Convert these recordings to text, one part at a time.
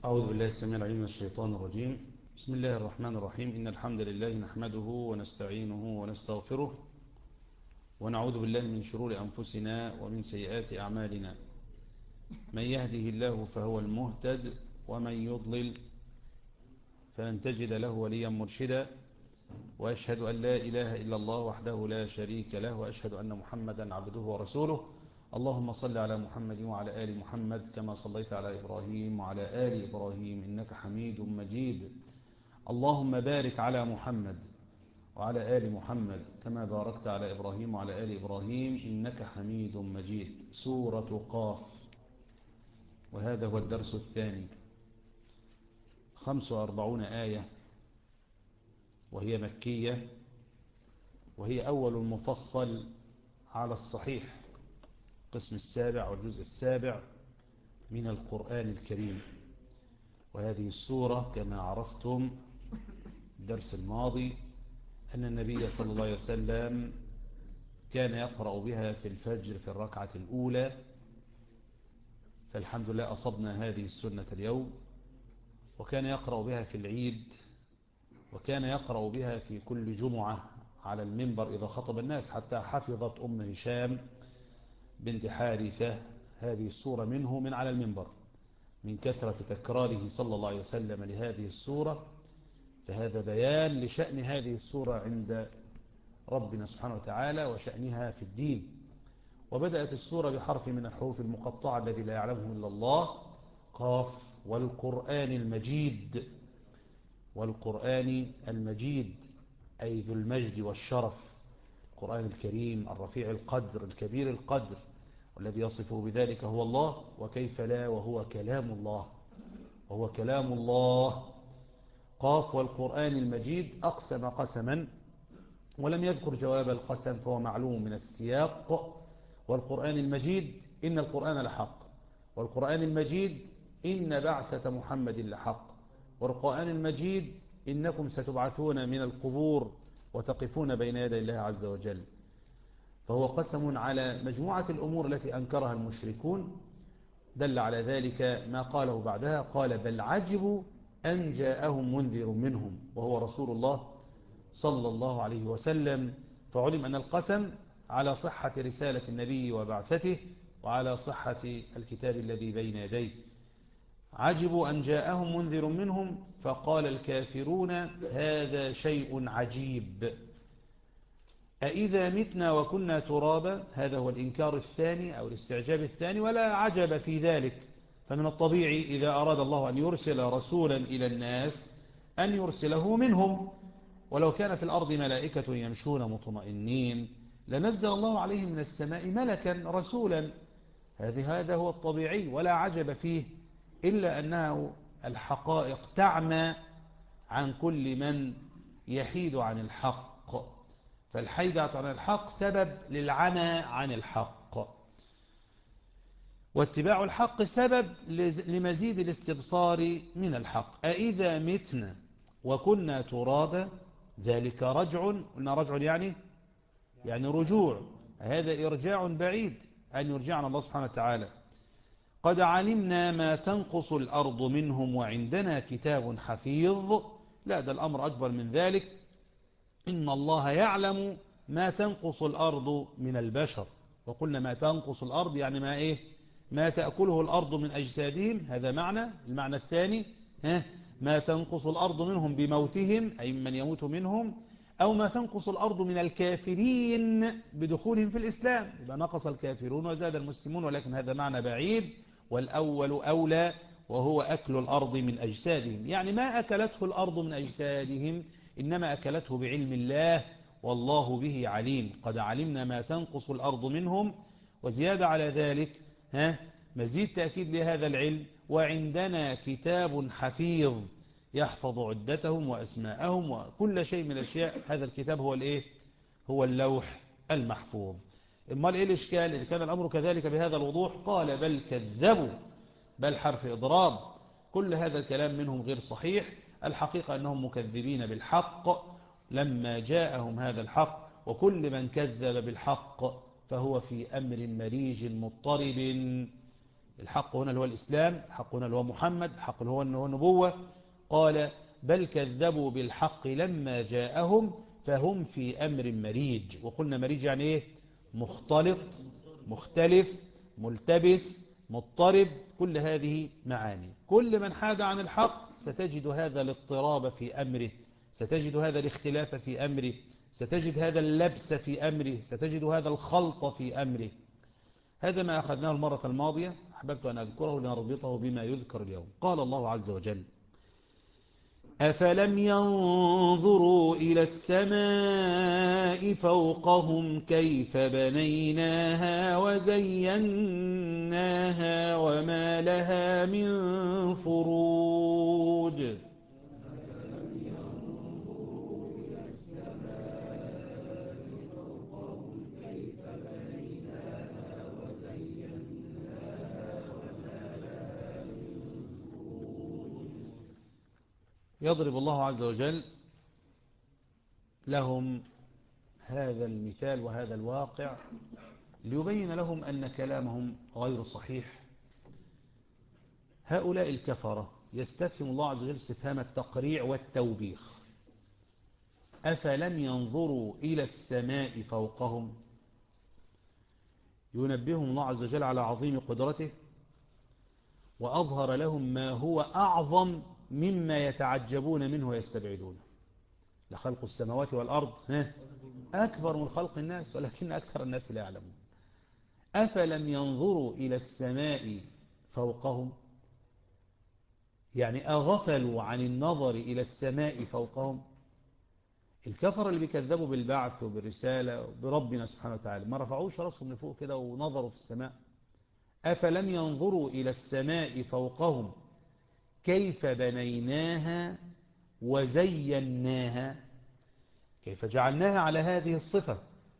أعوذ بالله السميع العليم من الشيطان الرجيم. بسم الله الرحمن الرحيم. إن الحمد لله نحمده ونستعينه ونستغفره ونعوذ بالله من شرور أنفسنا ومن سيئات أعمالنا. من يهده الله فهو المهتد ومن يضلل فلن تجد له وليا مرشدا، وأشهد أن لا إله إلا الله وحده لا شريك له، وأشهد أن محمدا عبده ورسوله. اللهم صل على محمد وعلى آل محمد كما صليت على إبراهيم وعلى آل إبراهيم إنك حميد مجيد. اللهم بارك على محمد وعلى آل محمد كما باركت على إبراهيم وعلى آل إبراهيم إنك حميد مجيد. سورة قاف، وهذا هو الدرس الثاني. 45 آية، وهي مكية، وهي أول المفصل على الصحيح، القسم السابع والجزء السابع من القرآن الكريم. وهذه السورة كما عرفتم الدرس الماضي أن النبي صلى الله عليه وسلم كان يقرأ بها في الفجر في الركعة الأولى، فالحمد لله أصبنا هذه السنة اليوم. وكان يقرأ بها في العيد، وكان يقرأ بها في كل جمعة على المنبر إذا خطب الناس، حتى حفظت أم هشام بنت حارثة هذه السورة منه من على المنبر من كثرة تكراره صلى الله عليه وسلم لهذه السورة. فهذا بيان لشأن هذه السورة عند ربنا سبحانه وتعالى وشأنها في الدين. وبدأت السورة بحرف من الحروف المقطعة الذي لا يعلمه إلا الله، قاف، والقرآن المجيد. والقرآن المجيد أي ذو المجد والشرف، القرآن الكريم الرفيع القدر الكبير القدر، والذي يصفه بذلك هو الله، وكيف لا وهو كلام الله، وهو كلام الله. قاف والقرآن المجيد. أقسم قسما ولم يذكر جواب القسم، فهو معلوم من السياق. والقرآن المجيد إن القرآن لحق، والقرآن المجيد إن بعثة محمد لحق، والقرآن المجيد إنكم ستبعثون من القبور وتقفون بين يدي الله عز وجل. فهو قسم على مجموعة الأمور التي أنكرها المشركون. دل على ذلك ما قاله بعدها، قال بل عجبوا أن جاءهم منذر منهم وهو رسول الله صلى الله عليه وسلم. فعلم أن القسم على صحة رسالة النبي وبعثته، وعلى صحة الكتاب الذي بين يديه. عجبوا أن جاءهم منذر منهم، فقال الكافرون هذا شيء عجيب. أإذا متنا وكنا ترابا، هذا هو الإنكار الثاني أو الاستعجاب الثاني، ولا عجب في ذلك. فمن الطبيعي إذا أراد الله أن يرسل رسولا إلى الناس أن يرسله منهم. ولو كان في الأرض ملائكة يمشون مطمئنين لنزل الله عليهم من السماء ملكا رسولا. هذا هو الطبيعي ولا عجب فيه، إلا أنه الحقائق تعمى عن كل من يحيد عن الحق، فالحيدة عن الحق سبب للعمى عن الحق، واتباع الحق سبب لمزيد الاستبصار من الحق. أإذا متنا وكنا ترابا ذلك رجع، قلنا رجع يعني رجوع، هذا إرجاع بعيد أن يرجعنا الله سبحانه وتعالى. قد علمنا ما تنقص الأرض منهم وعندنا كتاب حفيظ. لا، ده الأمر أكبر من ذلك. إن الله يعلم ما تنقص الأرض من البشر. وقلنا ما تنقص الأرض يعني ما تأكله الأرض من أجسادهم، هذا معنى. المعنى الثاني ما تنقص الأرض منهم بموتهم، أي من يموت منهم، أو ما تنقص الأرض من الكافرين بدخولهم في الإسلام، يبقى نقص الكافرون وزاد المسلمون، ولكن هذا معنى بعيد، والأول أولى، وهو أكل الأرض من أجسادهم. يعني ما أكلته الأرض من أجسادهم، إنما أكلته بعلم الله، والله به عليم. قد علمنا ما تنقص الأرض منهم، وزيادة على ذلك مزيد تأكيد لهذا العلم. وعندنا كتاب حفيظ يحفظ عدتهم وأسماءهم وكل شيء من الأشياء. هذا الكتاب هو اللوح المحفوظ. امال إيه الإشكال إذا كان الأمر كذلك بهذا الوضوح؟ قال بل كذبوا، بل حرف إضراب. كل هذا الكلام منهم غير صحيح. الحقيقة أنهم مكذبين بالحق لما جاءهم هذا الحق، وكل من كذب بالحق فهو في أمر مريج مضطرب الحق هنا اللي هو الإسلام، الحق هنا اللي هو محمد، الحق اللي هو النبوة. قال بل كذبوا بالحق لما جاءهم فهم في أمر مريج. وقلنا مريج يعني إيه؟ مختلط، مختلف، ملتبس، مضطرب، كل هذه معاني. كل من حاد عن الحق ستجد هذا الاضطراب في أمره، ستجد هذا الاختلاف في أمره، ستجد هذا اللبس في أمره، ستجد هذا الخلط في أمره. هذا ما أخذناه المرة الماضية، أحببت أن أذكره لنربطه بما يذكر اليوم. قال الله عز وجل أفلم ينظروا إلى السماء فوقهم كيف بنيناها وزيناها وما لها من فروج. يضرب الله عز وجل لهم هذا المثال وهذا الواقع ليبين لهم أن كلامهم غير صحيح. هؤلاء الكفرة يستفهم الله عز وجل استفهام التقريع والتوبيخ. أفلم ينظروا إلى السماء فوقهم، ينبههم الله عز وجل على عظيم قدرته، وأظهر لهم ما هو أعظم مما يتعجبون منه ويستبعدونه. لخلق السماوات والأرض أكبر من خلق الناس ولكن أكثر الناس لا يعلمون. أفلم ينظروا إلى السماء فوقهم، يعني أغفلوا عن النظر إلى السماء فوقهم. الكفر اللي بيكذبوا بالبعث وبالرسالة وبربنا سبحانه وتعالى ما رفعوش رأسهم لفوق كده ونظروا في السماء. أفلم ينظروا إلى السماء فوقهم كيف بنيناها وزيناها، كيف جعلناها على هذه الصفة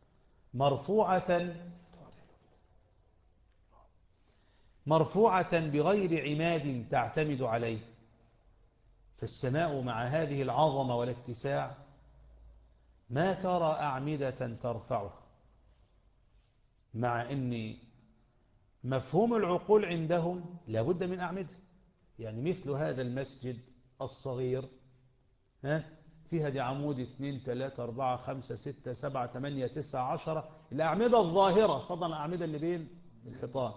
مرفوعة بغير عماد تعتمد عليه. فالسماء مع هذه العظمة والاتساع ما ترى أعمدة ترفعه، مع أن مفهوم العقول عندهم لابد من أعمدة. يعني مثل هذا المسجد الصغير فيها دي عمود 2 3 4 5 6 7 8 9 10 الأعمدة الظاهرة، فضلا الأعمدة اللي بين الحيطان،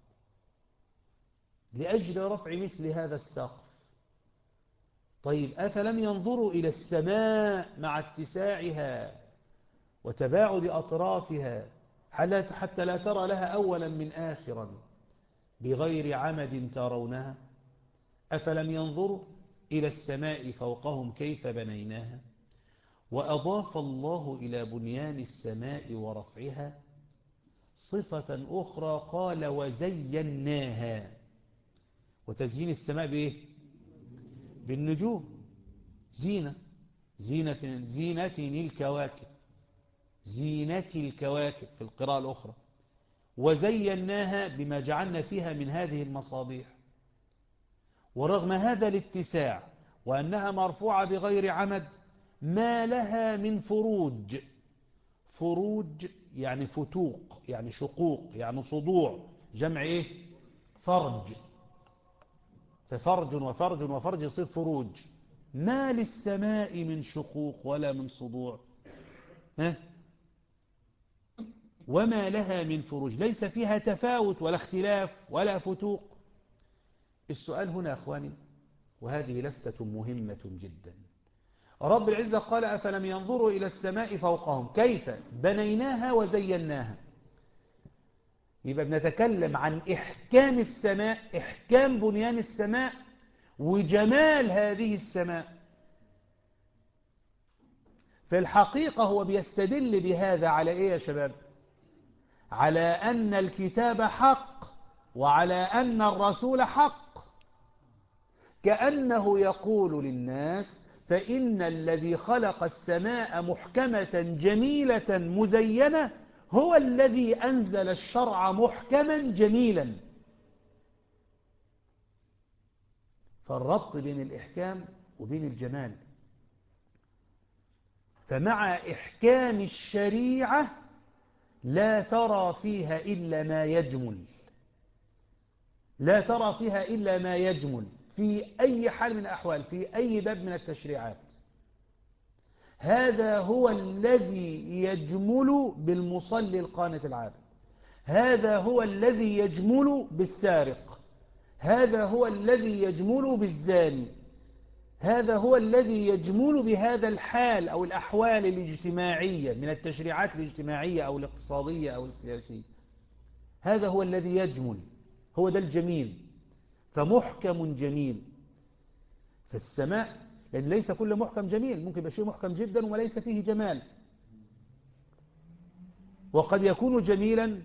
لأجل رفع مثل هذا السقف. طيب أفلم ينظروا إلى السماء مع اتساعها وتباعد أطرافها حتى لا ترى لها أولا من آخرا بغير عمد ترونها. أفلم ينظروا إلى السماء فوقهم كيف بنيناها. وأضاف الله إلى بنيان السماء ورفعها صفة أخرى، قال وزيناها. وتزيين السماء بإيه؟ بالنجوم. زينة الكواكب، زينة الكواكب في القراءة الأخرى. وزيناها بما جعلنا فيها من هذه المصابيح. ورغم هذا الاتساع وأنها مرفوعة بغير عمد ما لها من فروج. فروج يعني فتوق، يعني شقوق، يعني صدوع، جمع إيه؟ فرج. ففرج وفرج وفرج يصير فروج. ما للسماء من شقوق ولا من صدوع، وما لها من فروج، ليس فيها تفاوت ولا اختلاف ولا فتوق. السؤال هنا يا أخواني، وهذه لفتة مهمة جدا. رب العزة قال أفلم ينظروا إلى السماء فوقهم كيف بنيناها وزيناها. يبقى بنتكلم عن إحكام السماء، إحكام بنيان السماء وجمال هذه السماء. في الحقيقة هو بيستدل بهذا على إيه يا شباب؟ على أن الكتاب حق وعلى أن الرسول حق. كأنه يقول للناس فإن الذي خلق السماء محكمة جميلة مزينة هو الذي أنزل الشرع محكما جميلا. فالربط بين الإحكام وبين الجمال. فمع إحكام الشريعة لا ترى فيها إلا ما يجمل، لا ترى فيها إلا ما يجمل في أي حال من الأحوال، في أي باب من التشريعات. هذا هو الذي يجمل بالمصلي القانت العابد، هذا هو الذي يجمل بالسارق، هذا هو الذي يجمل بالزاني، هذا هو الذي يجمل بهذا الحال أو الأحوال الاجتماعية من التشريعات الاجتماعية أو الاقتصادية أو السياسية. هذا هو الذي يجمل، هو ده الجميل. فمحكم جميل. فالسماء، لأن ليس كل محكم جميل، ممكن يبقى شيء محكم جدا وليس فيه جمال، وقد يكون جميلا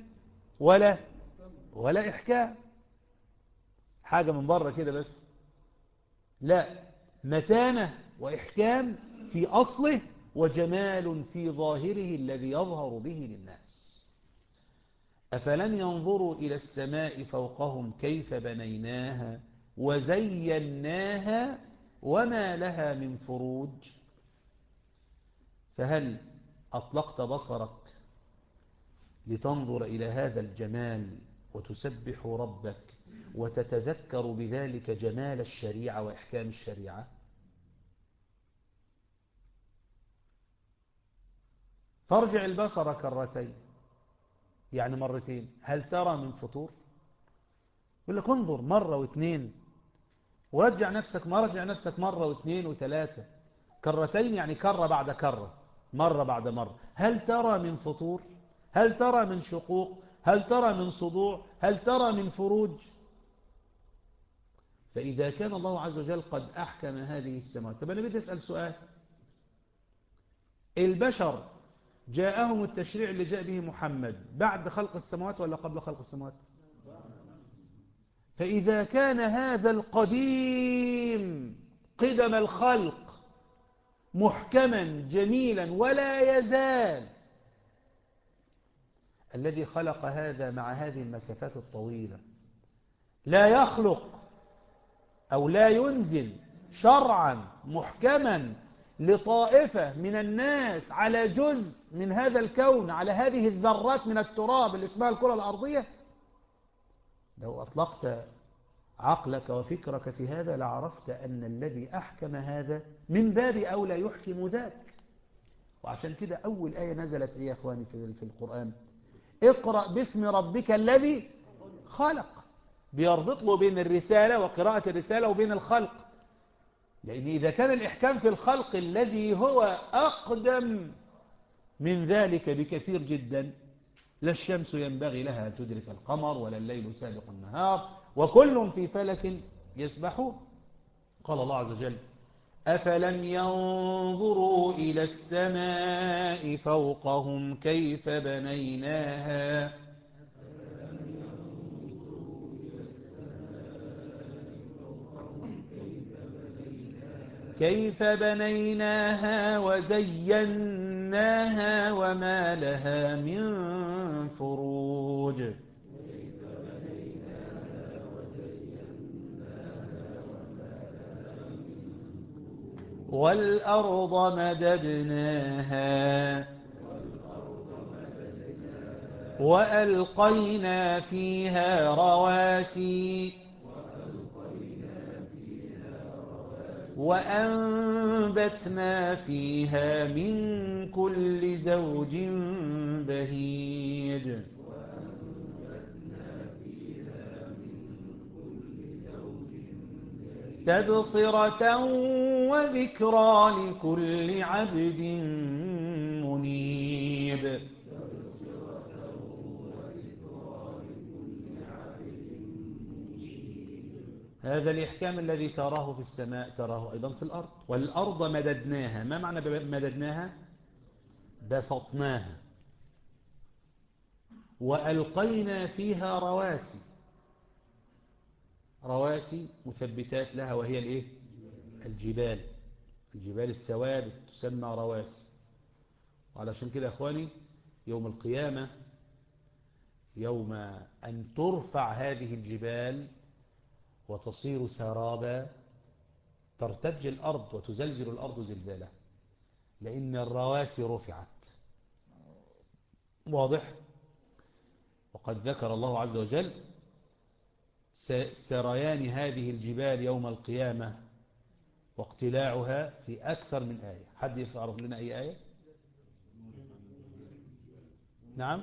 ولا إحكام، حاجة من بره كده بس. لا، متانة وإحكام في أصله، وجمال في ظاهره الذي يظهر به للناس. أفلم ينظروا إلى السماء فوقهم كيف بنيناها وزيناها وما لها من فروج. فهل أطلقت بصرك لتنظر إلى هذا الجمال وتسبح ربك وتتذكر بذلك جمال الشريعة وإحكام الشريعة؟ فارجع البصر كرتين، يعني مرتين، هل ترى من فطور؟ يقول لك انظر مرة واثنين، ورجع نفسك مرة واثنين وثلاثة. كرتين يعني كرة بعد كرة، مرة بعد مرة. هل ترى من فطور؟ هل ترى من شقوق؟ هل ترى من صدوع؟ هل ترى من فروج؟ فإذا كان الله عز وجل قد أحكم هذه السماوات، طب أنا بدي أسأل سؤال. البشر جاءهم التشريع اللي جاء به محمد بعد خلق السماوات ولا قبل خلق السماوات؟ فإذا كان هذا القديم قدم الخلق محكما جميلا ولا يزال، الذي خلق هذا مع هذه المسافات الطويلة لا يخلق أو لا ينزل شرعا محكما لطائفة من الناس على جزء من هذا الكون، على هذه الذرات من التراب اللي اسمها الكرة الأرضية؟ لو أطلقت عقلك وفكرك في هذا لعرفت أن الذي أحكم هذا من باب أولى يحكم ذاك. وعشان كده أول آية نزلت يا أخواني في القرآن، اقرأ باسم ربك الذي خلق، بيربط له بين الرسالة وقراءة الرسالة وبين الخلق. لأن إذا كان الإحكام في الخلق الذي هو أقدم من ذلك بكثير جدا، لا الشمس ينبغي لها أن تدرك القمر ولا الليل سابق النهار وكل في فلك يسبحون. قال الله عز وجل: أفلم ينظروا إلى السماء فوقهم كيف بنيناها وزيناها وما لها من فروج. والأرض مددناها وألقينا فيها رواسي وأنبتنا فيها من كل زوج بهيج تبصرة وذكرى لكل عبد منيب. هذا الإحكام الذي تراه في السماء تراه أيضا في الأرض. والأرض مددناها، ما معنى مددناها؟ بسطناها. وألقينا فيها رواسي، رواسي مثبتات لها، وهي الإيه؟ الجبال، الجبال الثوابت تسمى رواسي. وعلشان كده يا أخواني يوم القيامة، يوم أن ترفع هذه الجبال وتصير سرابا، ترتج الأرض وتزلزل الأرض زلزالها، لأن الرواسي رفعت. واضح؟ وقد ذكر الله عز وجل سريان هذه الجبال يوم القيامة واقتلاعها في أكثر من آية. حد يعرف لنا أي آية؟ نعم.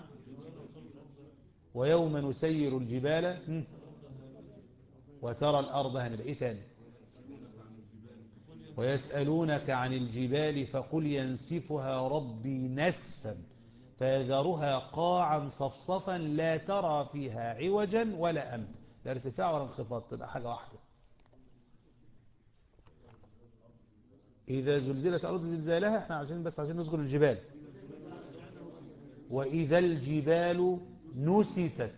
ويوم نسير الجبال وترى الأرض هنبقى إيه تاني؟ ويسألونك عن الجبال فقل ينسفها ربي نسفا فيذرها قاعا صفصفا لا ترى فيها عوجا ولا أمتا، لا ارتفاع ولا انخفاض، تبقى حاجة واحدة. إذا زلزلت الأرض زلزالها، احنا عشان نذكر الجبال. وإذا الجبال نسفت.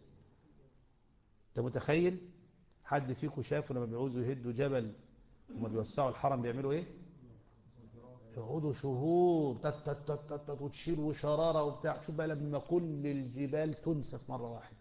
انت متخيل؟ حد فيكم شافوا لما بيعوزوا يهدوا جبل وما بيوسعوا الحرم بيعملوا ايه؟ يقعدوا شهور تت تت تت تت تت وتشيلوا شرارة وبتاع. شوف بقى لما كل الجبال تنسف مرة واحدة.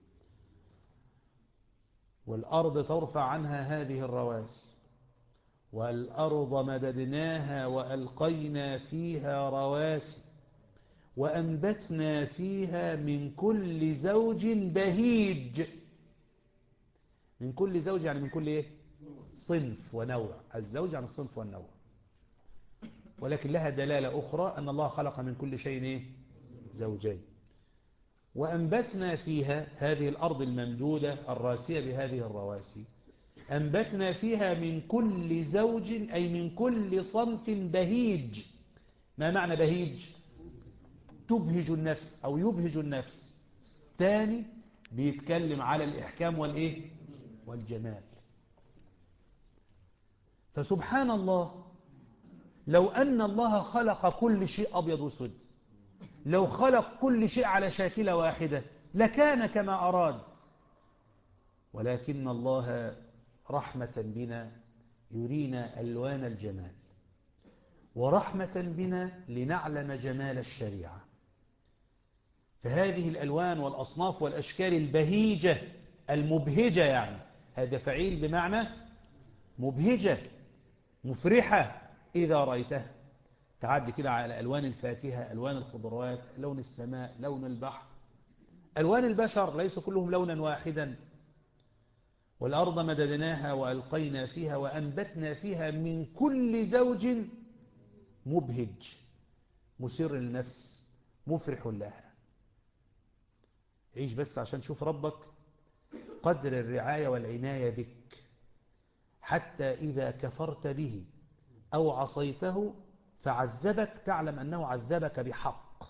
والأرض ترفع عنها هذه الرواسي. والأرض مددناها وألقينا فيها رواسي وأنبتنا فيها من كل زوج بهيج. من كل زوج يعني من كل ايه؟ صنف ونوع. الزوج عن الصنف والنوع. ولكن لها دلالة أخرى أن الله خلق من كل شيء ايه؟ زوجين. وأنبتنا فيها هذه الأرض الممدودة الراسية بهذه الرواسي، أنبتنا فيها من كل زوج أي من كل صنف بهيج. ما معنى بهيج؟ تبهج النفس أو يبهج النفس. تاني بيتكلم على الإحكام والإيه؟ والجمال. فسبحان الله، لو أن الله خلق كل شيء أبيض واسود، لو خلق كل شيء على شاكلة واحدة لكان كما أراد. ولكن الله رحمة بنا يرينا ألوان الجمال، ورحمة بنا لنعلم جمال الشريعة. فهذه الألوان والأصناف والأشكال البهيجة المبهجة، يعني هذا فعيل بمعنى مبهجة مفرحة إذا رأيتها. تعد كده على ألوان الفاكهة، ألوان الخضروات، لون السماء، لون البحر، ألوان البشر ليس كلهم لونا واحدا. والأرض مددناها وألقينا فيها وأنبتنا فيها من كل زوج مبهج مسر للنفس مفرح لها. عيش بس عشان شوف ربك قدر الرعاية والعناية بك، حتى إذا كفرت به أو عصيته فعذبك تعلم أنه عذبك بحق.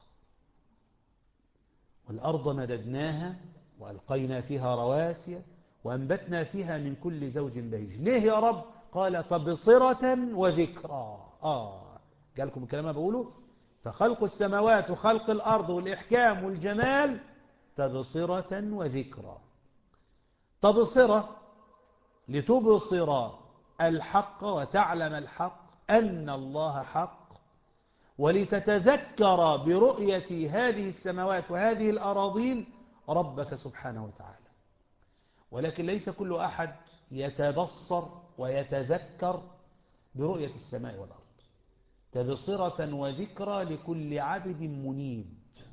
والأرض مددناها وألقينا فيها رواسي وأنبتنا فيها من كل زوج بهيج. ليه يا رب؟ قال تبصرة وذكرى. قالكم الكلام ما بقوله؟ فخلق السماوات وخلق الأرض والإحكام والجمال تبصرة وذكرى. تبصرة لتبصر الحق وتعلم الحق أن الله حق، ولتتذكر برؤية هذه السماوات وهذه الأراضين ربك سبحانه وتعالى. ولكن ليس كل أحد يتبصر ويتذكر برؤية السماء والأرض. تبصرة وذكرى لكل عبد منيب.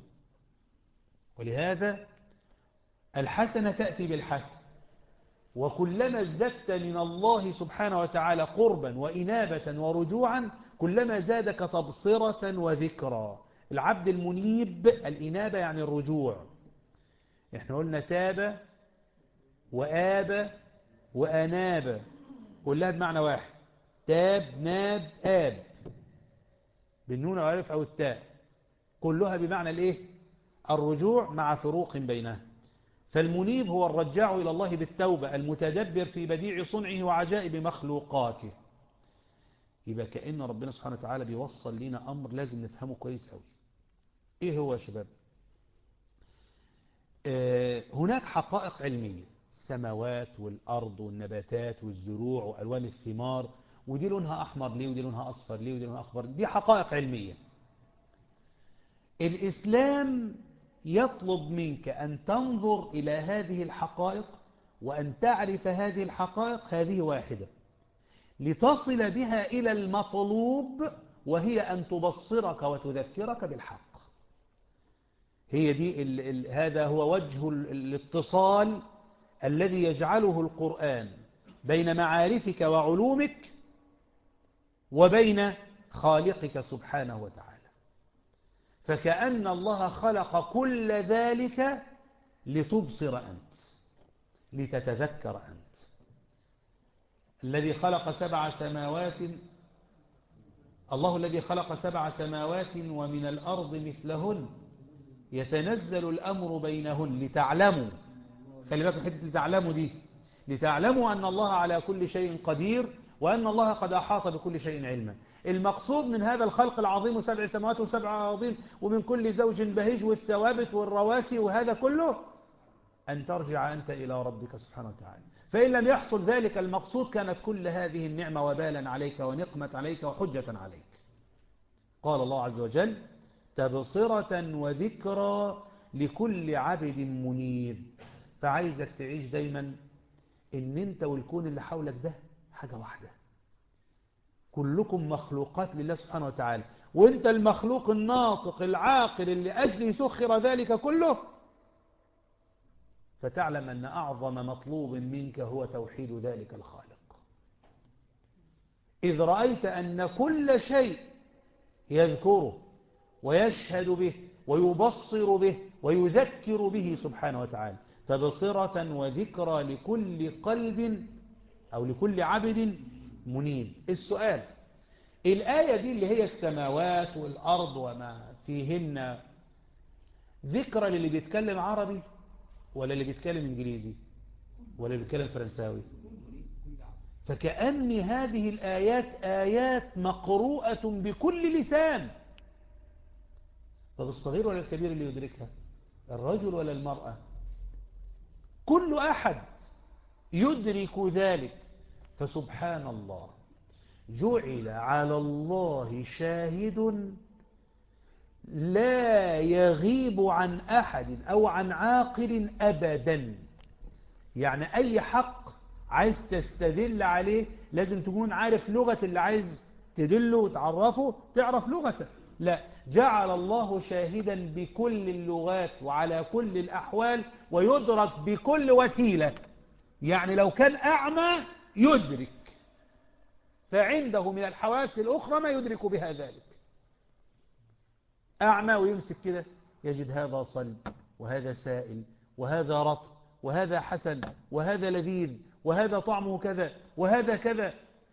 ولهذا الحسنة تأتي بالحسن، وكلما ازددت من الله سبحانه وتعالى قربا وإنابة ورجوعا كلما زادك تبصرة وذكرى. العبد المنيب، الإنابة يعني الرجوع. احنا قلنا تاب وآب وأناب، كلها بمعنى واحد. تاب ناب آب بالنون أو الألف أو التاء، كلها بمعنى الايه؟ الرجوع مع فروق بينها. فالمنيب هو الرجاع إلى الله بالتوبة، المتدبر في بديع صنعه وعجائب مخلوقاته. يبقى كأن ربنا سبحانه وتعالى بيوصل لنا أمر لازم نفهمه كويس أوي. إيه هو يا شباب؟ هناك حقائق علمية، السماوات والأرض والنباتات والزروع وألوان الثمار، ودي لونها أحمر ليه ودي لونها أصفر ليه ودي لونها أخضر، دي حقائق علمية. الإسلام يطلب منك أن تنظر إلى هذه الحقائق وأن تعرف هذه الحقائق هذه واحدة لتصل بها إلى المطلوب، وهي أن تبصرك وتذكرك بالحق. هي دي هذا هو وجه الاتصال الذي يجعله القرآن بين معارفك وعلومك وبين خالقك سبحانه وتعالى. فكأن الله خلق كل ذلك لتبصر أنت، لتتذكر أنت. الذي خلق 7 سماوات، الله الذي خلق 7 سماوات ومن الأرض مثلهن يتنزل الأمر بينهن لتعلموا، خلي بالك من حتة لتعلموا دي، لتعلموا أن الله على كل شيء قدير وأن الله قد أحاط بكل شيء علما. المقصود من هذا الخلق العظيم 7 سماوات و7 أراضين ومن كل زوج بهيج والثوابت والرواسي وهذا كله أن ترجع أنت إلى ربك سبحانه وتعالى. فإن لم يحصل ذلك المقصود كانت كل هذه النعمة وبالا عليك ونقمة عليك وحجة عليك. قال الله عز وجل: تبصرة وذكرى لكل عبد منيب. فعايزك تعيش دايما إن أنت والكون اللي حولك ده حاجة واحدة، كلكم مخلوقات لله سبحانه وتعالى، وانت المخلوق الناطق العاقل اللي أجله سخر ذلك كله. فتعلم أن أعظم مطلوب منك هو توحيد ذلك الخالق. إذ رأيت أن كل شيء يذكره ويشهد به ويبصر به ويذكر به سبحانه وتعالى. تبصرة وذكرى لكل قلب أو لكل عبد منيب. السؤال: الآية دي اللي هي السماوات والأرض وما فيهن ذكرى للي بيتكلم عربي ولا اللي بيتكلم إنجليزي ولا اللي بيتكلم فرنساوي؟ فكأن هذه الآيات آيات مقروءة بكل لسان. طب الصغير ولا الكبير اللي يدركها؟ الرجل ولا المرأة؟ كل أحد يدرك ذلك. فسبحان الله، جعل على الله شاهد لا يغيب عن أحد أو عن عاقل أبدا. يعني أي حق عايز تستدل عليه لازم تكون عارف لغة اللي عايز تدله وتعرفه، تعرف لغته. لا، جعل الله شاهدا بكل اللغات وعلى كل الأحوال ويدرك بكل وسيلة. يعني لو كان أعمى يدرك، فعنده من الحواس الأخرى ما يدرك بها ذلك. أعمى ويمسك كده يجد هذا صلب وهذا سائل وهذا رطب وهذا حسن وهذا لذيذ وهذا طعمه كذا وهذا كذا.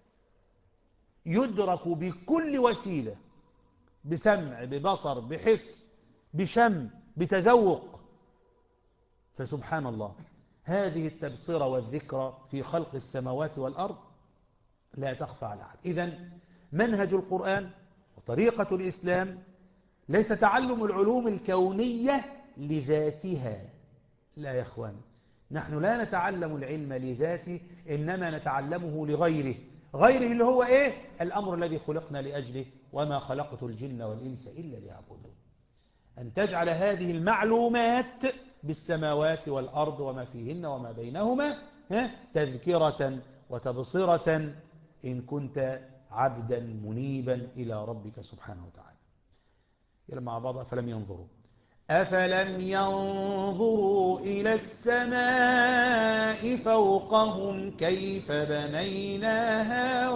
يدرك بكل وسيلة، بسمع، ببصر، بحس، بشم، بتذوق. فسبحان الله، هذه التبصرة والذكرى في خلق السماوات والأرض لا تخفى على أحد. إذن منهج القرآن وطريقة الإسلام ليس تعلم العلوم الكونية لذاتها، لا يا أخوان، نحن لا نتعلم العلم لذاته، إنما نتعلمه لغيره. غيره اللي هو إيه؟ الأمر الذي خلقنا لأجله: وما خلقت الجن والإنس إلا ليعبدون. أن تجعل هذه المعلومات بالسماوات والأرض وما فيهن وما بينهما تذكرة وتبصرة إن كنت عبدا منيبا إلى ربك سبحانه وتعالى. يلا مع بعض: أفلم ينظروا إلى السماء فوقهم كيف بنيناها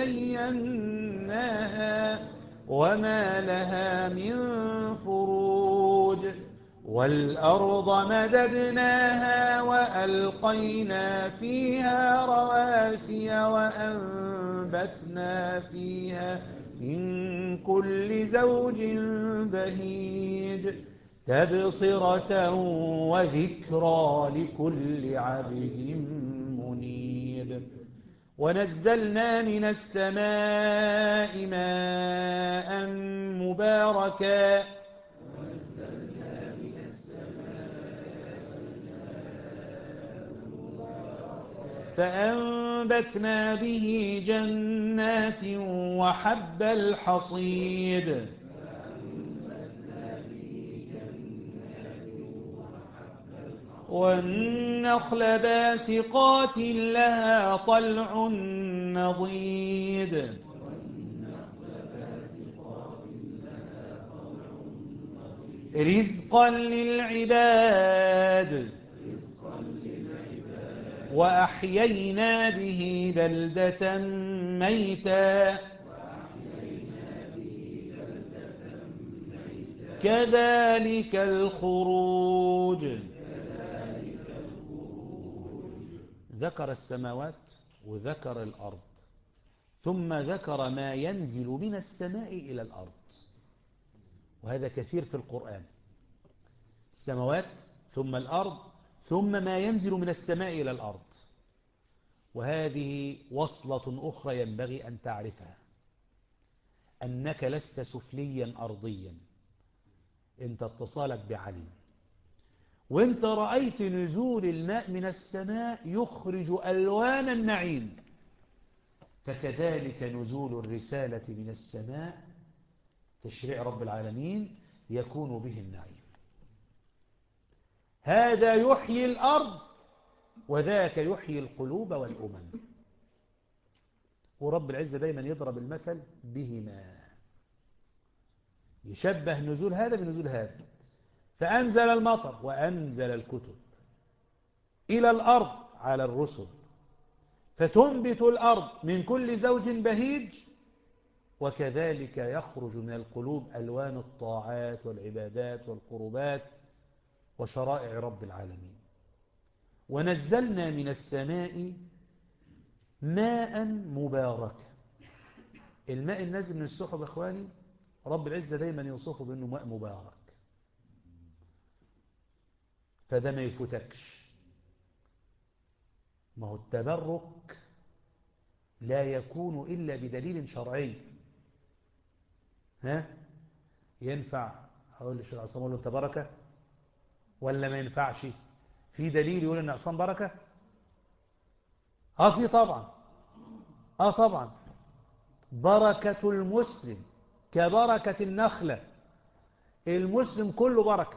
وزيناها وما لها من فروج والأرض مددناها وألقينا فيها رواسي وأنبتنا فيها من كل زوج بهيج تبصرة وذكرى لكل عبد منيب. ونزلنا من السماء ماء مباركا فأنبتنا به جنات وحب الحصيد والنخل باسقات لها طلع نضيد رزقا للعباد وأحيينا به بلدة ميتا كذلك الخروج. ذكر السماوات وذكر الأرض، ثم ذكر ما ينزل من السماء إلى الأرض، وهذا كثير في القرآن. السماوات ثم الأرض ثم ما ينزل من السماء إلى الأرض. وهذه وصلة أخرى ينبغي أن تعرفها، أنك لست سفليا أرضيا، أنت اتصالك بعلم. وانت رأيت نزول الماء من السماء يخرج ألوان النعيم، فكذلك نزول الرسالة من السماء تشريع رب العالمين يكون به النعيم. هذا يحيي الأرض وذاك يحيي القلوب والأمم. ورب العزة دايما يضرب المثل بهما، يشبه نزول هذا بنزول هذا. فأنزل المطر وأنزل الكتب إلى الأرض على الرسل، فتنبت الأرض من كل زوج بهيج، وكذلك يخرج من القلوب ألوان الطاعات والعبادات والقربات وشرائع رب العالمين. ونزلنا من السماء ماء مباركا. الماء النازل من السحب يا إخواني رب العزة دايما يوصفه بأنه ماء مبارك، فده ما يفوتكش. ما هو التبرك لا يكون إلا بدليل شرعي. ها ينفع أقول للشيخ عصام أقول له أنت بركة ولا ما ينفعش؟ في دليل يقول أن عصام بركة؟ في طبعا. طبعا بركة المسلم كبركة النخلة، المسلم كله بركة.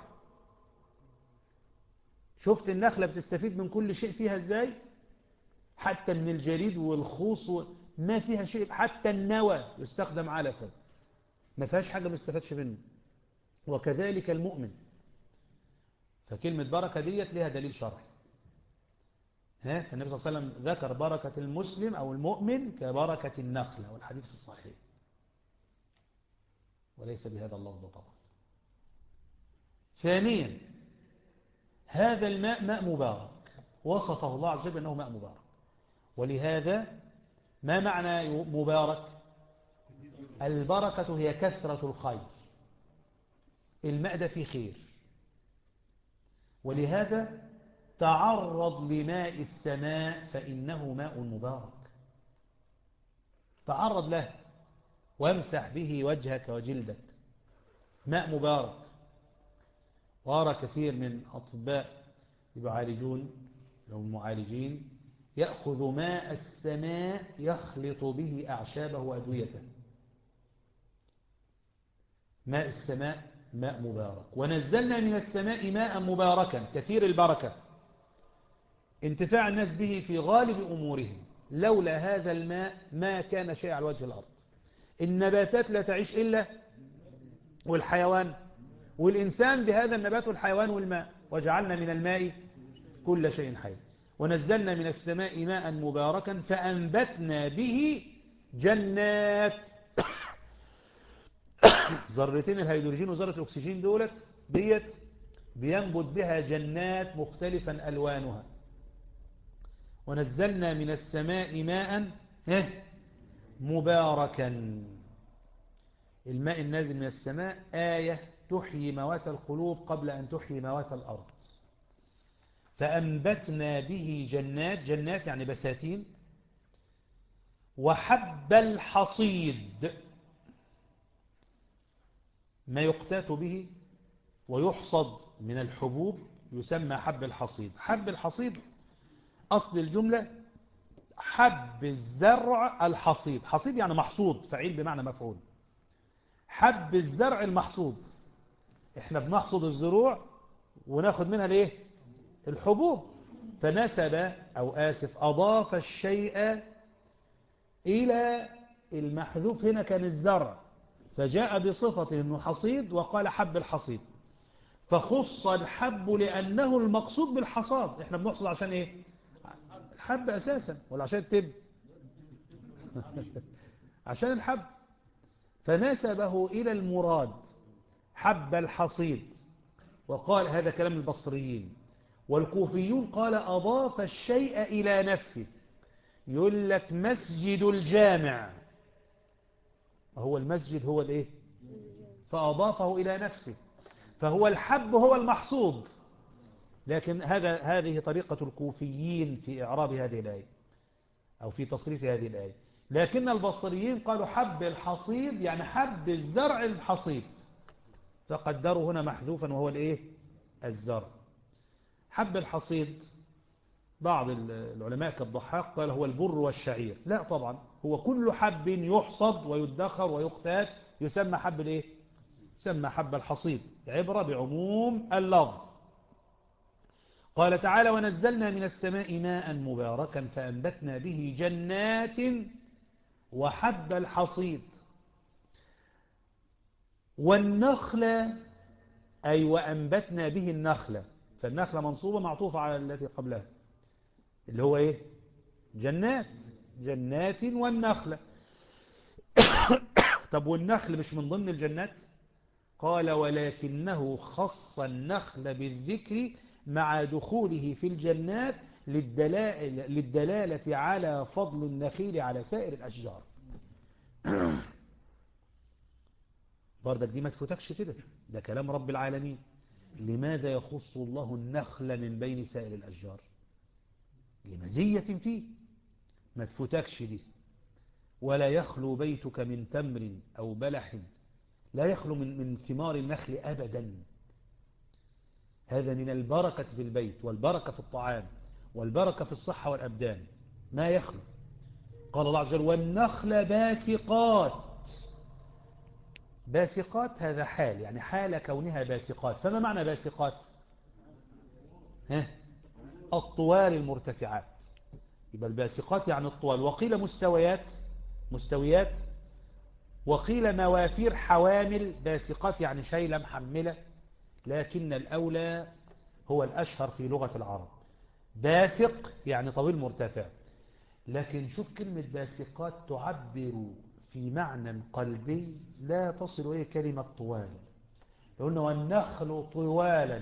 شفت النخلة بتستفيد من كل شيء فيها ازاي؟ حتى من الجريد والخوص ما فيها شيء، حتى النوى يستخدم علفا، ما فيهاش حاجة ما يستفادش منه. وكذلك المؤمن. فكلمة بركة ديت لها دليل شرعي. النبي صلى الله عليه وسلم ذكر بركة المسلم أو المؤمن كبركة النخلة، والحديث في الصحيح، وليس بهذا اللفظ طبعا. ثانيا هذا الماء ماء مبارك، وصفه الله عز وجل أنه ماء مبارك. ولهذا ما معنى مبارك؟ البركة هي كثرة الخير، الماء ده فيه خير. ولهذا تعرض لماء السماء فإنه ماء مبارك، تعرض له وامسح به وجهك وجلدك، ماء مبارك. وأرى كثير من أطباء يعالجون أو المعالجين يأخذ ماء السماء يخلط به أعشابه وأدويته. ماء السماء ماء مبارك. ونزلنا من السماء ماء مباركا كثير البركة، انتفاع الناس به في غالب أمورهم. لولا هذا الماء ما كان شيء على وجه الأرض. النباتات لا تعيش إلا، والحيوان والإنسان بهذا النبات والحيوان والماء. وجعلنا من الماء كل شيء حي. ونزلنا من السماء ماء مباركا فأنبتنا به جنات. ذرتين الهيدروجين وذرة الأكسجين ديت بينبت بها جنات مختلفا ألوانها. ونزلنا من السماء ماء مباركا. الماء النازل من السماء آية تحيي موات القلوب قبل أن تحيي موات الأرض. فأنبتنا به جنات، جنات يعني بساتين. وحب الحصيد، ما يقتات به ويحصد من الحبوب يسمى حب الحصيد. حب الحصيد أصل الجملة حب الزرع الحصيد. حصيد يعني محصود، فعيل بمعنى مفعول. حب الزرع المحصود، احنا بنحصد الزروع وناخد منها الايه؟ الحبوب. فنسب أو آسف أضاف الشيء إلى المحذوف، هنا كان الزرع، فجاء بصفة أنه حصيد وقال حب الحصيد. فخص الحب لأنه المقصود بالحصاد. احنا بنحصد عشان ايه؟ حب أساسا ولا عشان التب؟ عشان الحب. فنسبه إلى المراد حب الحصيد، وقال هذا كلام البصريين. والكوفيون قال أضاف الشيء إلى نفسه، يقول لك مسجد الجامع، هو المسجد هو الايه؟ فأضافه إلى نفسه، فهو الحب هو المحصود. لكن هذه طريقة الكوفيين في إعراب هذه الآية أو في تصريف هذه الآية. لكن البصريين قالوا حب الحصيد يعني حب الزرع الحصيد، فقدروا هنا محذوفا وهو الايه؟ الزرع. حب الحصيد بعض العلماء كالضحاك قال هو البر والشعير. لا طبعا، هو كل حب يحصد ويدخر ويقتات يسمى حب الايه؟ يسمى حب الحصيد، عبرة بعموم اللفظ. قال تعالى ونزلنا من السماء ماء مباركا فأنبتنا به جنات وحب الحصيد والنخل، أي وأنبتنا به النخلة، فالنخلة منصوبة معطوفة على التي قبلها اللي هو إيه؟ جنات، جنات والنخلة. طب والنخل مش من ضمن الجنات؟ قال ولكنه خص النخل بالذكر مع دخوله في الجنات للدلالة على فضل النخيل على سائر الأشجار. بردك دي ما تفوتكش كده، ده كلام رب العالمين. لماذا يخص الله النخل من بين سائر الأشجار؟ لمزية فيه، ما تفوتكش دي. ولا يخلو بيتك من تمر أو بلح، لا يخلو من ثمار النخل أبدا. هذا من البركة في البيت والبركة في الطعام والبركة في الصحة والأبدان، ما يخلو. قال الله عز وجل والنخل باسقات. باسقات هذا حال، يعني حال كونها باسقات. فما معنى باسقات؟ الطوال المرتفعات، يبقى الباسقات يعني الطوال. وقيل مستويات، مستويات. وقيل موافير حوامل. باسقات يعني شايلة محملة، لكن الأولى هو الأشهر في لغة العرب. باسق يعني طويل مرتفع. لكن شوف كلمة باسقات تعبر في معنى قلبي لا تصل إليه كلمة طوال. قلنا والنخل طوالا،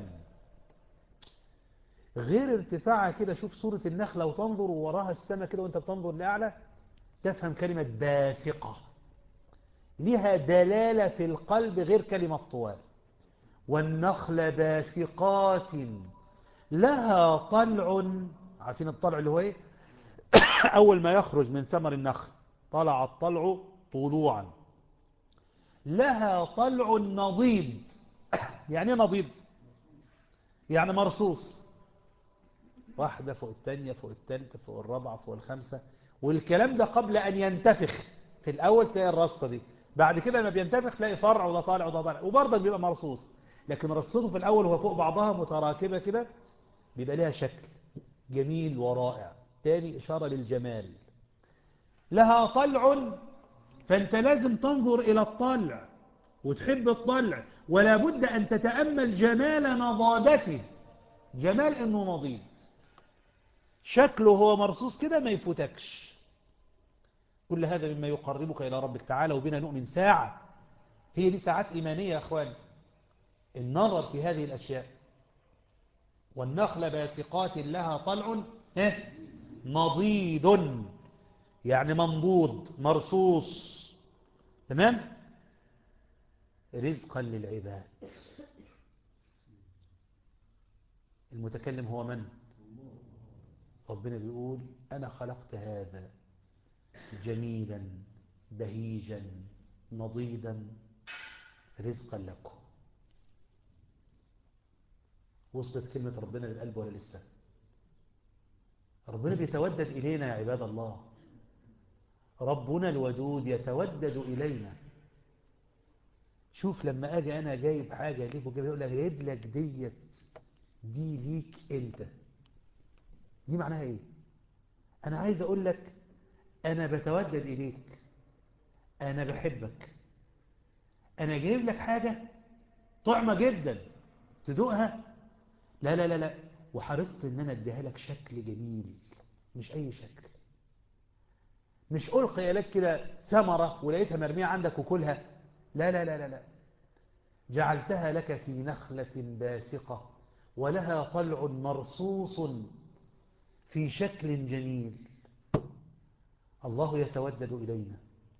غير ارتفاعها كده. شوف صورة النخلة وتنظر وراها السماء كده وانت بتنظر لأعلى، تفهم كلمة باسقة لها دلالة في القلب غير كلمة طوال. والنخل باسقات لها طلع، عارفين الطلع اللي هو ايه؟ أول ما يخرج من ثمر النخل طلع الطلع طلوعا. لها طلع نضيد. يعني ايه نضيد؟ يعني مرصوص، واحدة فوق الثانية فوق الثالثة فوق الرابعة فوق الخامسة. والكلام ده قبل أن ينتفخ. في الأول تلاقي الرصة دي، بعد كده لما بينتفخ تلاقي فرع وده طالع وده طالع، وبرضك بيبقى مرصوص. لكن رصته في الأول وهو فوق بعضها متراكبة كده بيبقى لها شكل جميل ورائع. تاني إشارة للجمال. لها طلع، فأنت لازم تنظر إلى الطلع وتحب الطلع، ولا بد أن تتأمل جمال نضادته. جمال إنه نضيد، شكله هو مرصوص كده ما يفوتكش. كل هذا مما يقربك إلى ربك تعالى. وبنا نؤمن ساعة، هي دي ساعات إيمانية يا أخوان، النظر في هذه الأشياء. والنخل باسقات لها طلع نضيد، يعني منضود مرصوص. تمام. رزقا للعباد. المتكلم هو من؟ ربنا بيقول أنا خلقت هذا جميلا بهيجا نضيدا رزقا لكم. وصلت كلمة ربنا للقلب ولا لسه؟ ربنا بيتودد إلينا يا عباد الله. ربنا الودود يتودد إلينا. شوف لما أجي أنا جايب حاجة ليك وجايب، يقول لك جايب لك دي ليك أنت. دي معناها إيه؟ أنا عايز أقول لك أنا بتودد إليك، أنا بحبك، أنا جايب لك حاجة طعمة جدا تدوقها. لا لا لا لا، وحرصت إن أنا أديها لك شكل جميل. مش أي شكل. مش ألقي لك كده ثمرة ولقيتها مرمية عندك وكلها، لا لا لا لا لا، جعلتها لك في نخلة باسقة ولها طلع مرصوص في شكل جميل. الله يتودد إلينا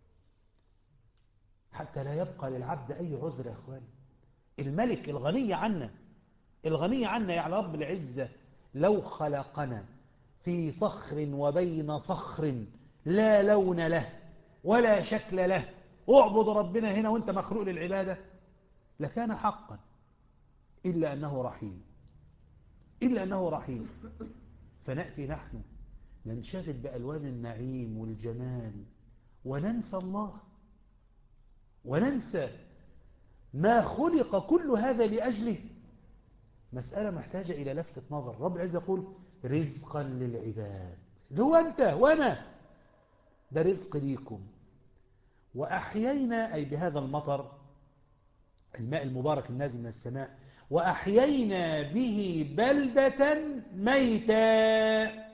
حتى لا يبقى للعبد أي عذر يا أخواني. الملك الغني عنا، الغني عنا يعني رب العزة لو خلقنا في صخر وبين صخر لا لون له ولا شكل له، اعبد ربنا هنا وانت مخلوق للعبادة، لكان حقا، إلا أنه رحيم، إلا أنه رحيم. فنأتي نحن ننشغل بألوان النعيم والجمال وننسى الله، وننسى ما خلق كل هذا لأجله. مسألة محتاجة إلى لفتة نظر. رب العزة يقول رزقا للعباد، اللي هو أنت وأنا، ده رزق ليكم. وأحيينا، أي بهذا المطر الماء المبارك النازل من السماء، وأحيينا به بلدة ميتا،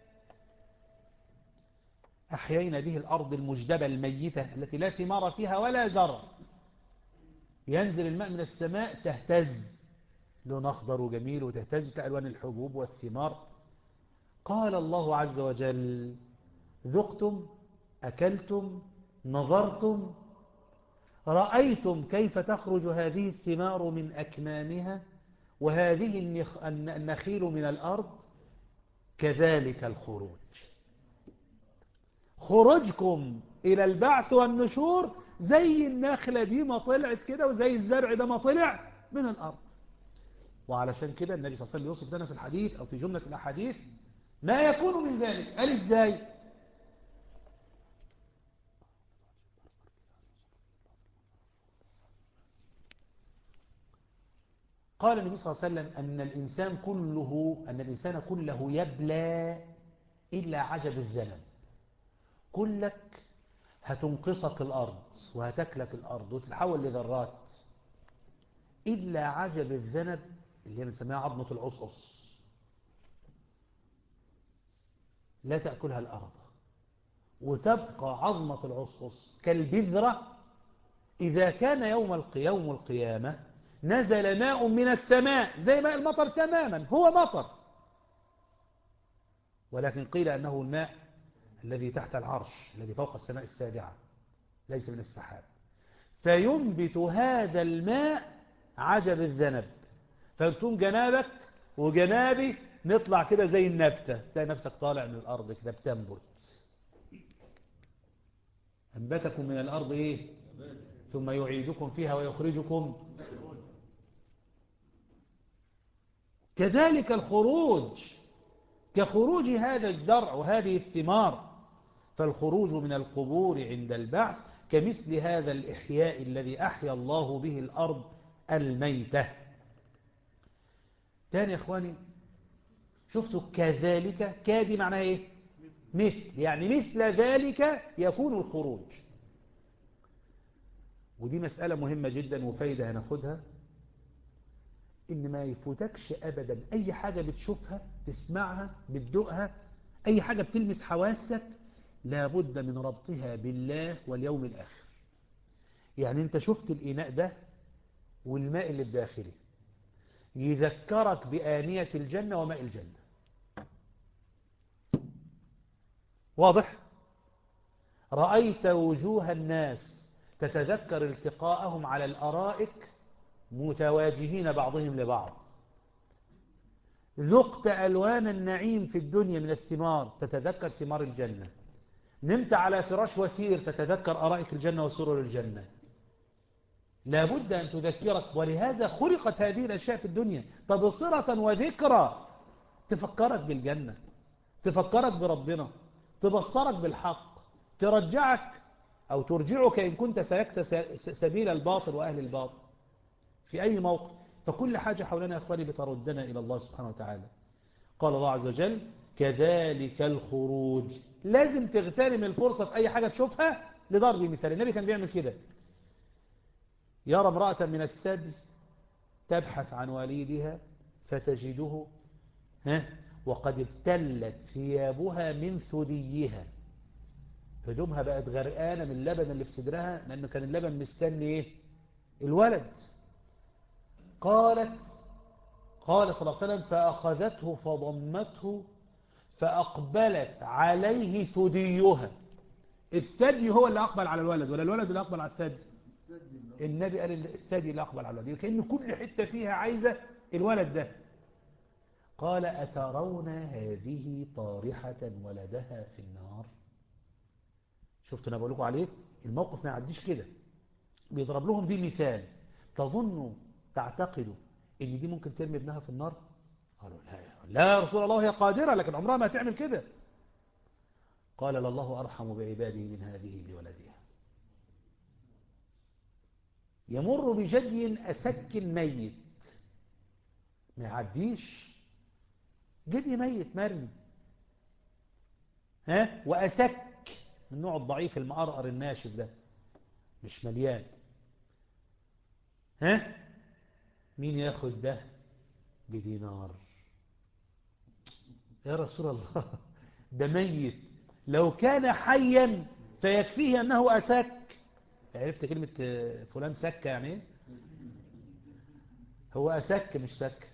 أحيينا به الأرض المجدبة الميتة التي لا ثمار فيها ولا زرع، ينزل الماء من السماء تهتز، لون أخضر وجميل، وتهتز كألوان الحبوب والثمار. قال الله عز وجل ذقتم، أكلتم، نظرتم، رأيتم كيف تخرج هذه الثمار من أكمامها وهذه النخيل من الأرض، كذلك الخروج. خروجكم إلى البعث والنشور زي النخلة دي ما طلعت كده، وزي الزرع ده ما طلع من الأرض. وعلشان كده النبي صلى الله عليه وسلم يوصف لنا في الحديث أو في جملة الأحاديث ما يكون من ذلك. قال إزاي؟ قال النبي صلى الله عليه وسلم أن الإنسان كله يبلى إلا عجب الذنب. كلك هتنقصك الأرض وهتكلك الأرض وتتحول لذرات، إلا عجب الذنب اللي بنسميها عظمة العصعص، لا تأكلها الأرض، وتبقى عظمة العصعص كالبذرة. إذا كان يوم القيامة نزل ماء من السماء زي ماء المطر تماما، هو مطر، ولكن قيل أنه الماء الذي تحت العرش الذي فوق السماء السابعة، ليس من السحاب، فينبت هذا الماء عجب الذنب. فانتم جنابك وجنابي نطلع كده زي النبتة، تلاقي نفسك طالع من الأرض كده بتنبت. أنبتكم من الأرض إيه؟ ثم يعيدكم فيها ويخرجكم. كذلك الخروج، كخروج هذا الزرع وهذه الثمار. فالخروج من القبور عند البعث كمثل هذا الإحياء الذي أحيا الله به الأرض الميتة. تاني يا إخواني، شفتوا كذلك، كادي معناها إيه؟ مثل، يعني مثل ذلك يكون الخروج. ودي مسألة مهمة جدا وفايدة هناخدها، إن ما يفوتكش أبدا أي حاجة بتشوفها، تسمعها، بتدوقها، أي حاجة بتلمس حواسك، لابد من ربطها بالله واليوم الآخر. يعني أنت شفت الإناء ده والماء اللي بداخله، يذكرك بآنية الجنة وماء الجنة. واضح؟ رأيت وجوه الناس تتذكر التقاءهم على الأرائك متواجهين بعضهم لبعض. ذقت ألوان النعيم في الدنيا من الثمار، تتذكر ثمار الجنة. نمت على فراش وثير، تتذكر أرائك الجنة وسرر الجنة. لابد أن تذكرك، ولهذا خلقت هذه الأشياء في الدنيا تبصرة وذكرى، تفكرك بالجنة، تفكرك بربنا، تبصرك بالحق، ترجعك أو ترجعك إن كنت سلكت سبيل الباطل وأهل الباطل في أي موقف. فكل حاجة حولنا يا أخواني بتردنا إلى الله سبحانه وتعالى. قال الله عز وجل كذلك الخروج. لازم تغتنم الفرصة في أي حاجة تشوفها. لضرب مثال، النبي كان بيعمل كده، يرى امرأة من السبي تبحث عن وليدها فتجده وقد ابتلت ثيابها من ثديها، هدومها بقت غرقانة من اللبن اللي في صدرها، لأنه كان اللبن مستني إيه؟ الولد. قال صلى الله عليه وسلم فأخذته فضمته فأقبلت عليه ثديها. الثدي هو اللي أقبل على الولد ولا الولد اللي أقبل على الثدي؟ النبي قال الثدي اللي أقبل على الولد، كأن كل حتة فيها عايزة الولد ده. قال أترون هذه طارحة ولدها في النار؟ شفتوا أنا بقول لكم عليه الموقف ما يعديش كده، بيضرب لهم دي مثال. تظنوا تعتقدوا ان دي ممكن ترمي ابنها في النار؟ قالوا لا يا رسول الله، هي قادرة لكن عمرها ما تعمل كده. قال لله أرحم بعباده من هذه بولدها. يمر بجدي أسك ميت، ما يعديش جدي ميت مرمي، ها، وأسك من النوع الضعيف المقرقر الناشف ده، مش مليان، ها، مين ياخد ده بدينار؟ يا رسول الله ده ميت، لو كان حيا فيكفيه أنه أسك. عرفت كلمة فلان سك يعني ايه؟ هو أسك مش سك.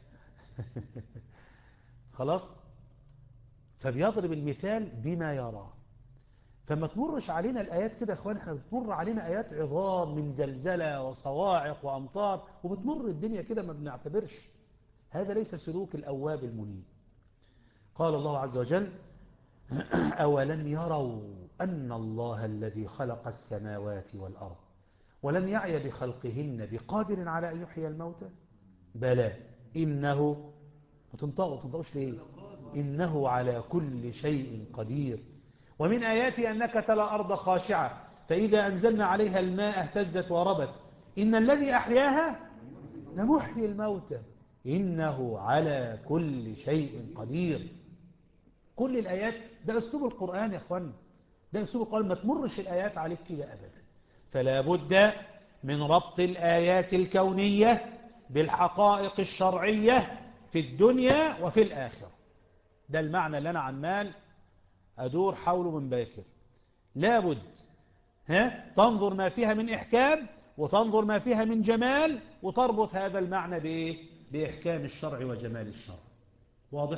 خلاص. فبيضرب المثال بما يراه. فما تمرش علينا الآيات كده يا أخوان، احنا بتمر علينا آيات عظام من زلزلة وصواعق وأمطار وبتمر الدنيا كده ما بنعتبرش. هذا ليس سلوك الأواب المنيب. قال الله عز وجل أولم يروا أن الله الذي خلق السماوات والأرض ولم يعي بخلقهن بقادر على أن يحيي الموتى بلى إنه، تنطقوش ليه؟ إنه على كل شيء قدير. ومن آياته أنك ترى الأرض خاشعة فإذا أنزلنا عليها الماء اهتزت وربت إن الذي أحياها لمحيي الموتى إنه على كل شيء قدير. كل الآيات ده أسلوب القرآن يا أخوان، ده أسلوب القرآن، ما تمرش الآيات عليك كده أبدا. فلا بد من ربط الآيات الكونية بالحقائق الشرعية في الدنيا وفي الآخرة. ده المعنى اللي أنا عمال أدور حوله من باكر. لا بد تنظر ما فيها من إحكام وتنظر ما فيها من جمال وتربط هذا المعنى بإيه؟ بإحكام الشرع وجمال الشرع. واضح؟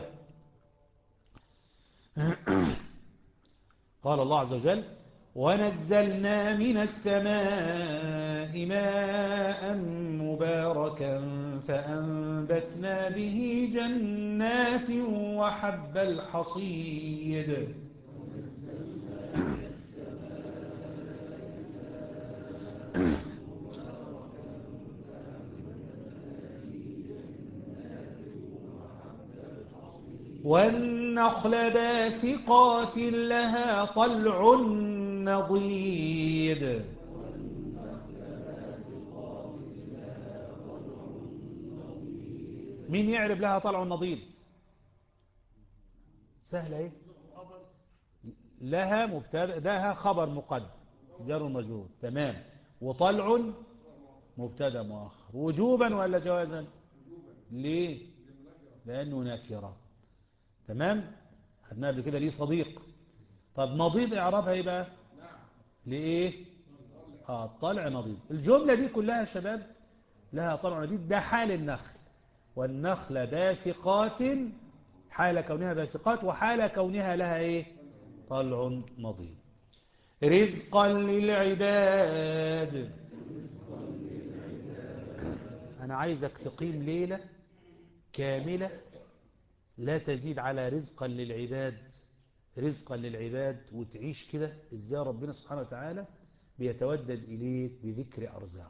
قال الله عز وجل ونزلنا من السماء ماء مباركا فأنبتنا به جنات وحب الحصيد والنخل باسقات لها طلع نضيد. مين يعرف لها طلع نضيد؟ سهلة ايه؟ لها مبتدا، لها خبر مقدم جار ومجرور، تمام. وطلع مبتدا مؤخر، وجوبا ولا جوازا؟ ليه؟ لانه نكره، تمام. خدناها قبل كده، ليه صديق. طب نضيد اعرابها ايه بقى؟ لإيه؟ طلع نضيد. الجملة دي كلها يا شباب لها طلع نضيد، ده حال النخل. والنخل باسقات، حال كونها باسقات وحال كونها لها ايه؟ طلع نضيد. رزقا للعباد. انا عايزك تقيم ليلة كاملة لا تزيد على رزقا للعباد، رزقا للعباد، وتعيش كده ازاي ربنا سبحانه وتعالى بيتودد إليك بذكر أرزاقه،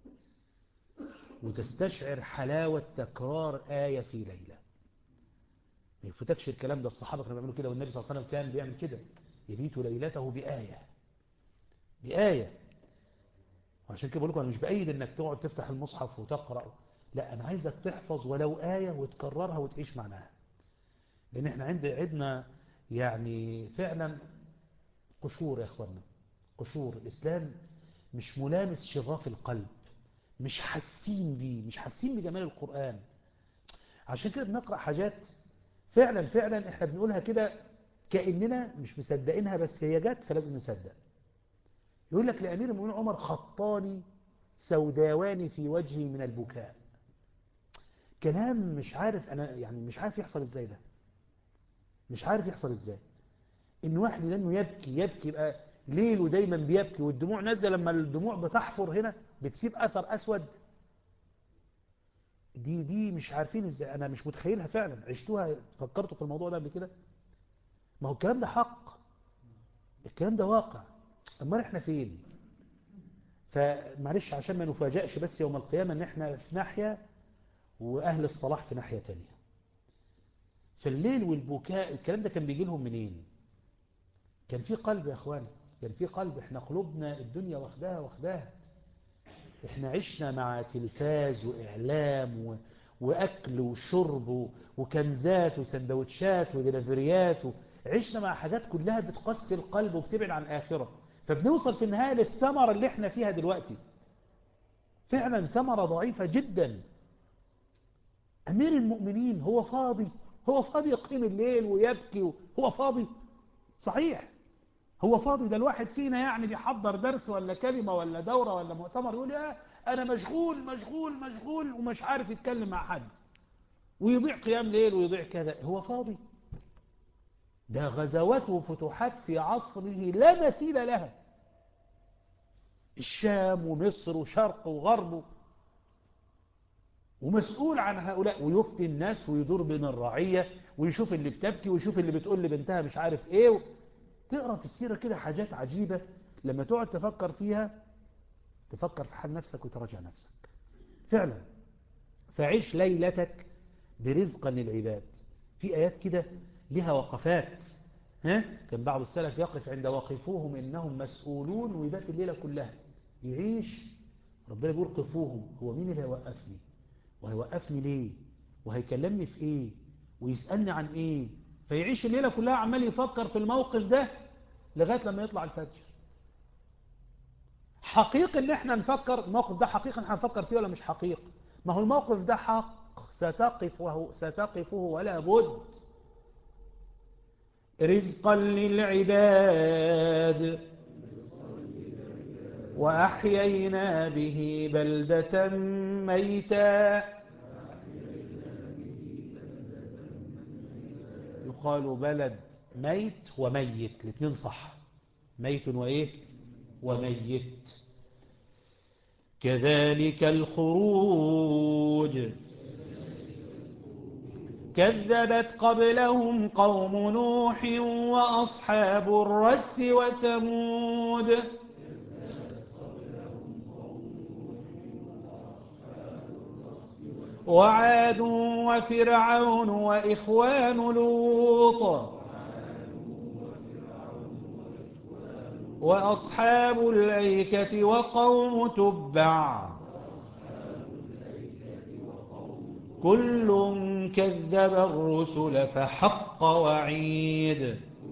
وتستشعر حلاوة تكرار آية في ليلة. ما يفوتكش الكلام ده، الصحابة كانوا بيعملوا كده والنبي صلى الله عليه وسلم كان بيعمل كده، يبيت ليلته بآية بآية. وعشان كده بقول لكم أنا مش بأيد إنك تقعد تفتح المصحف وتقرأ، لا، أنا عايزك تحفظ ولو آية وتكررها وتعيش معناها. لأن احنا عندنا يعني فعلا قشور يا أخوانا، قشور. الإسلام مش ملامس شغاف القلب، مش حاسين بيه، مش حاسين بجمال القرآن. عشان كده بنقرأ حاجات فعلا فعلا احنا بنقولها كده كأننا مش مصدقينها، بس هي جت فلازم نصدق. يقول لك لأمير المؤمنين عمر: خطان سوداوان في وجهي من البكاء. كلام مش عارف أنا، يعني مش عارف يحصل إزاي ده، مش عارف يحصل إزاي إن واحد لأنه يبكي يبكي يبقى ليله دايما بيبكي والدموع نازلة، لما الدموع بتحفر هنا بتسيب أثر أسود. دي مش عارفين إزاي، أنا مش متخيلها فعلا. عشتوها، فكرتوا في الموضوع ده قبل كده؟ ما هو الكلام ده حق، الكلام ده واقع. أما إحنا فين؟ فمعلش عشان ما نفاجئش بس يوم القيامة ان احنا في ناحية واهل الصلاح في ناحية تانية. فالليل والبكاء الكلام ده كان بيجي لهم منين؟ كان في قلب يا اخواني، كان في قلب. احنا قلوبنا الدنيا واخداها. احنا عشنا مع تلفاز واعلام واكل وشرب وكنزات وسندوتشات ودليفريات عشنا مع حاجات كلها بتقسي القلب وبتبعد عن الاخره. فبنوصل في النهايه للثمره اللي احنا فيها دلوقتي، فعلا ثمرة ضعيفة جدا. أمير المؤمنين هو فاضي؟ هو فاضي يقيم الليل ويبكي؟ هو فاضي؟ صحيح هو فاضي. ده الواحد فينا يعني بيحضر درس ولا كلمة ولا دورة ولا مؤتمر يقول يا أنا مشغول مشغول مشغول ومش عارف يتكلم مع حد، ويضيع قيام ليل ويضيع كذا. هو فاضي؟ ده غزوات وفتوحات في عصره لا مثيل لها، الشام ومصر وشرق وغرب، ومسؤول عن هؤلاء، ويفتي الناس ويدور بين الرعية ويشوف اللي بتبكي ويشوف اللي بتقول لبنتها مش عارف ايه. تقرأ في السيرة كده حاجات عجيبة، لما تقعد تفكر فيها تفكر في حال نفسك وتراجع نفسك فعلا. فعيش ليلتك برزقا للعباد. في آيات كده لها وقفات. كان بعض السلف يقف عند واقفوهم إنهم مسؤولون ويبات الليلة كلها يعيش. ربنا بيقول قفوهم، هو مين اللي هيوقفني؟ وهيوقفني ليه؟ وهيكلمني في ايه؟ ويسألني عن ايه؟ فيعيش الليلة كلها عمال يفكر في الموقف ده لغاية لما يطلع الفجر. حقيقي ان احنا نفكر الموقف ده، حقيقي احنا هنفكر فيه ولا مش حقيقي؟ ما هو الموقف ده حق، ستقفه ولا بد. رزقا للعباد وأحيينا به بلدة ميتا. يقال بلد ميت وميت الاثنين صح، ميت وإيه وميت. كذلك الخروج كذبت قبلهم قوم نوح وأصحاب الرس وثمود وعاد وفرعون وإخوان لوط وأصحاب الأيكة وقوم تبع كل كذب الرسل فحق وعيد.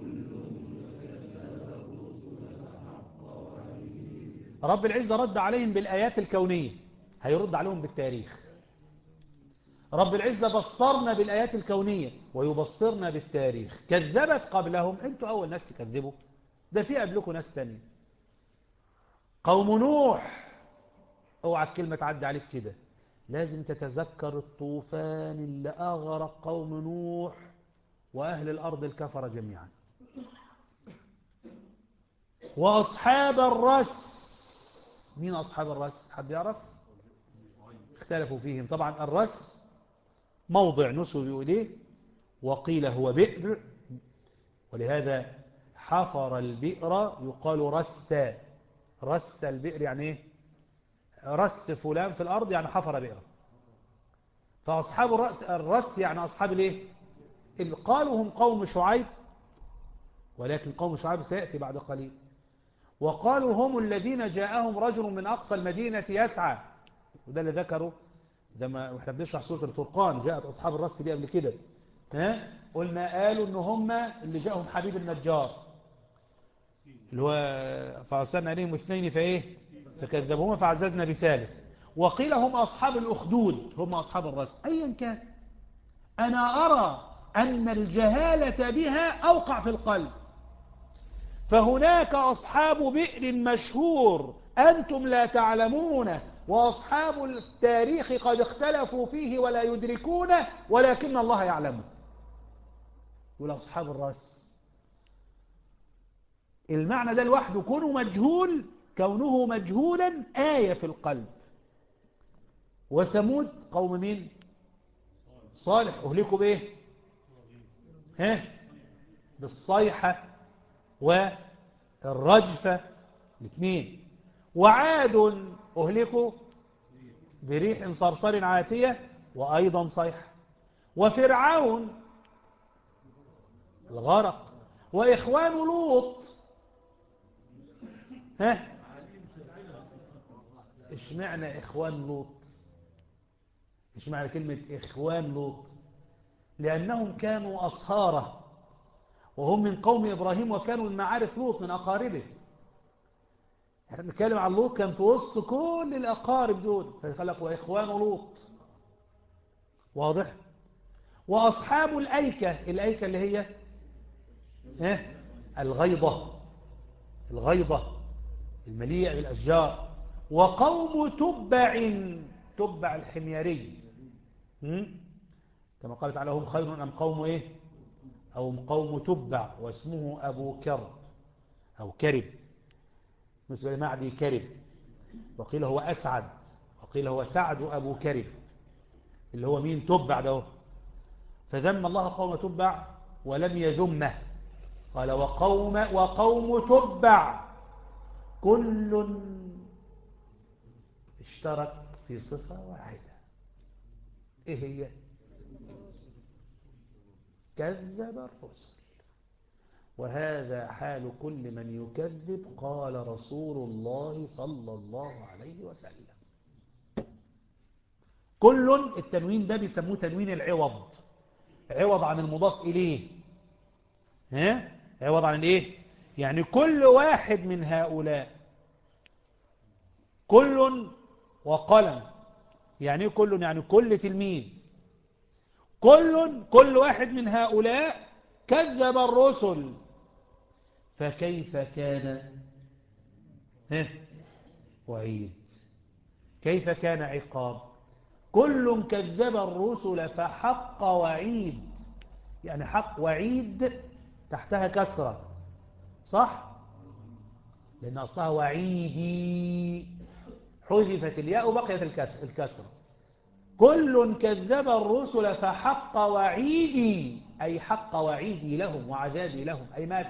رب العزة رد عليهم بالآيات الكونية، هيرد عليهم بالتاريخ. رب العزة بصرنا بالآيات الكونية ويبصرنا بالتاريخ. كذبت قبلهم، انتوا أول ناس تكذبوا، ده في قبلكم ناس تانية. قوم نوح، اوعى الكلمة تعدي عليك كده، لازم تتذكر الطوفان اللي أغرق قوم نوح وأهل الأرض الكفر جميعا. وأصحاب الرس، مين أصحاب الرس؟ حد يعرف؟ اختلفوا فيهم طبعا. الرس موضع نسبوا إليه وقيل هو بئر، ولهذا حفر البئر يقال رسا. رس البئر يعني ايه؟ رس فلان في الأرض يعني حفر بئر. فأصحاب الرس يعني أصحاب الايه؟ قالوا هم قوم شعيب، ولكن قوم شعيب سيأتي بعد قليل. وقالوا هم الذين جاءهم رجل من أقصى المدينة يسعى، وده اللي ذكره ده ما احنا بنشرح سورة الفرقان، جاءت أصحاب الرس دي قبل كده. قلنا قالوا ان هم اللي جاءهم حبيب النجار، اللي هو فأرسلنا عليهم اثنين فايه فكذبوهما فعززنا بثالث. وقيل هم أصحاب الأخدود، هم أصحاب الرس. أيا كان، أنا أرى أن الجهالة بها أوقع في القلب. فهناك أصحاب بئر مشهور أنتم لا تعلمونه، وأصحاب التاريخ قد اختلفوا فيه ولا يدركونه، ولكن الله يعلمه. يقول أصحاب الرأس. المعنى ده لوحده كونه مجهولا آية في القلب. وثمود قوم مين؟ صالح. أهلكوا بإيه؟ بالصيحة والرجفة الاثنين. وعاد أهلكوا بريح صرصر عاتية وأيضا صيحة. وفرعون الغرق. وإخوان لوط. إيش معنى إخوان لوط؟ إيش معنى كلمة إخوان لوط؟ لأنهم كانوا أصهاره، وهم من قوم إبراهيم، وكانوا من معارف لوط، من أقاربه. احنا بنتكلم عن لوط كان في وسط كل الأقارب دول، فقال لك وإخوان لوط. واضح؟ وأصحاب الأيكة اللي هي الغيضة المليء بالأشجار. وقوم تبع الحميري، كما قال تعالى هم خير أم قوم أو قوم تبع، واسمه أبو كرب أو كرب، مثل المعدي كرب، وقيل هو أسعد، وقيل هو سعد أبو كرب، اللي هو مين؟ تبع ده. فذم الله قوم تبع ولم يذمه، قال وقوم تبع كل اشترك في صفة واحدة. ايه هي؟ كذب الرسل. وهذا حال كل من يكذب قال رسول الله صلى الله عليه وسلم. كل التنوين ده بيسموه تنوين العوض، عوض عن المضاف إليه. عوض عن ايه؟ يعني كل واحد من هؤلاء. كل وقلم، يعني ايه كل؟ يعني كل تلميذ. كل واحد من هؤلاء كذب الرسل، فكيف كان وعيد؟ كيف كان عقاب؟ كل كذب الرسل فحق وعيد. يعني حق وعيد تحتها كسرة، صح؟ لأن أصلها وعيدي، حذفت الياء وبقيت الكسرة. كل كذب الرسل فحق وعيدي، أي حق وعيدي لهم وعذابي لهم، أي ما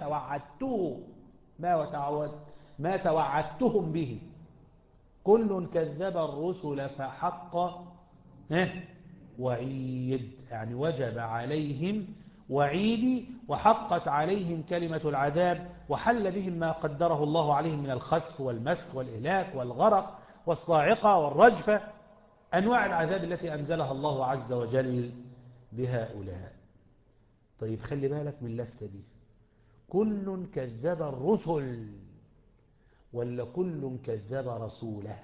توعدتهم به. كل كذب الرسل فحق وعيد، يعني وجب عليهم وعيدي، وحقت عليهم كلمة العذاب، وحل بهم ما قدره الله عليهم من الخسف والمسخ والإهلاك والغرق والصاعقة والرجفة، أنواع العذاب التي أنزلها الله عز وجل بهؤلاء. طيب خلي بالك من اللفتة دي، كل كذب الرسل ولا كل كذب رسوله؟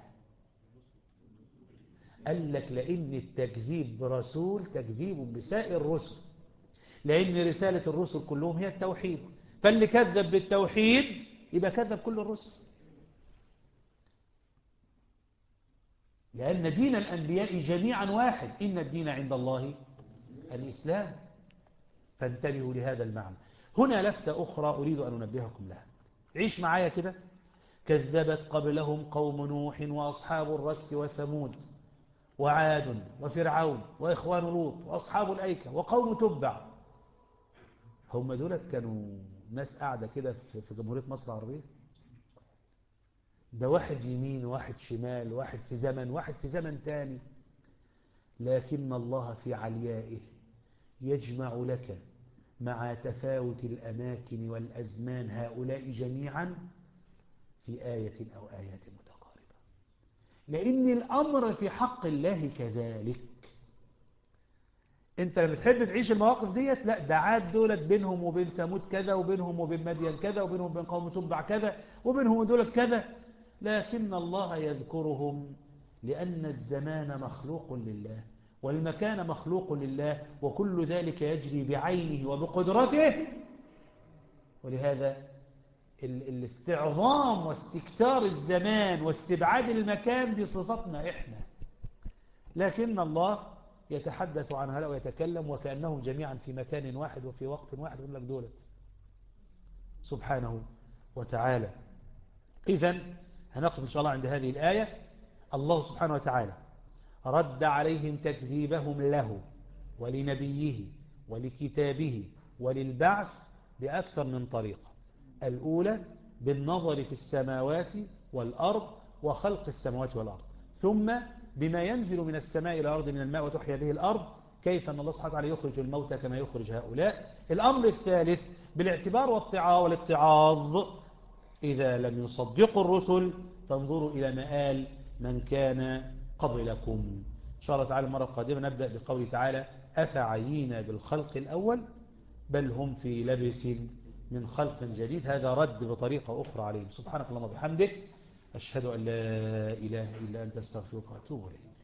قال لك لأن التكذيب برسول تكذيب بسائر الرسل، لأن رسالة الرسل كلهم هي التوحيد، فاللي كذب بالتوحيد يبقى كذب كل الرسل، لأن دين الأنبياء جميعا واحد، إن الدين عند الله الإسلام. فانتبهوا لهذا المعنى. هنا لفتة أخرى أريد أن أنبهكم لها، عيش معايا كده. كذبت قبلهم قوم نوح وأصحاب الرس وثمود وعاد وفرعون وإخوان لوط وأصحاب الأيكة وقوم تبع. هم دولت كانوا ناس قاعدة كده في جمهورية مصر العربية؟ ده واحد يمين واحد شمال، واحد في زمن واحد في زمن تاني، لكن الله في عليائه يجمع لك مع تفاوت الأماكن والأزمان هؤلاء جميعا في آية أو آيات متقاربة، لأن الأمر في حق الله كذلك. انت لما تحب تعيش المواقف ديت، لا ده عاد دولت بينهم وبين ثمود كذا، وبينهم وبين مدين كذا، وبينهم وبين قوم تبع كذا، وبينهم ودولت كذا، لكن الله يذكرهم لأن الزمان مخلوق لله، والمكان مخلوق لله، وكل ذلك يجري بعينه وبقدرته. ولهذا الاستعظام واستكثار الزمان واستبعاد المكان دي صفتنا إحنا، لكن الله يتحدث عن هؤلاء ويتكلم وكأنهم جميعا في مكان واحد وفي وقت واحد، يقول لك دولت سبحانه وتعالى. إذن هنقف إن شاء الله عند هذه الآية. الله سبحانه وتعالى رد عليهم تكذيبهم له ولنبيه ولكتابه وللبعث بأكثر من طريقة. الأولى بالنظر في السماوات والأرض وخلق السماوات والأرض، ثم بما ينزل من السماء إلى الأرض من الماء وتحيا به الأرض، كيف أن الله سبحانه وتعالى يخرج الموتى كما يخرج هؤلاء. الأمر الثالث بالاعتبار والاتعاظ، إذا لم يصدقوا الرسل فانظروا إلى مآل من كان قبلكم. إن شاء الله تعالى المرة القادمة نبدأ بقوله تعالى أفعينا بالخلق الأول بل هم في لبس من خلق جديد. هذا رد بطريقة أخرى عليهم. سبحانك اللهم وبحمدك، أشهد أن لا إله إلا أنت، استغفرك وأتوب إليك.